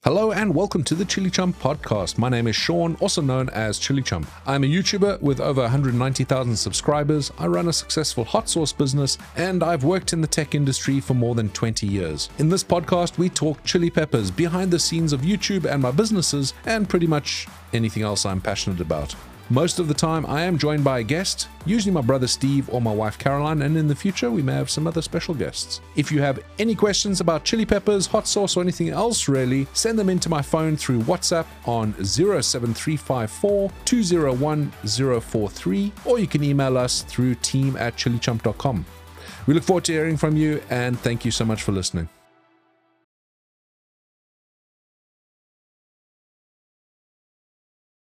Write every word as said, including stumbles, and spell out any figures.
Hello and welcome to the Chili Chump podcast. My name is Sean, also known as Chili Chump. I'm a YouTuber with over one hundred ninety thousand subscribers. I run a successful hot sauce business and I've worked in the tech industry for more than twenty years. In this podcast, we talk chili peppers, behind the scenes of YouTube and my businesses, and pretty much anything else I'm passionate about. Most of the time, I am joined by a guest, usually my brother Steve or my wife Caroline, and in the future, we may have some other special guests. If you have any questions about chili peppers, hot sauce, or anything else really, send them into my phone through WhatsApp on zero seven three five four, two zero one, zero four three, or you can email us through team at chili chump dot com. We look forward to hearing from you, and thank you so much for listening.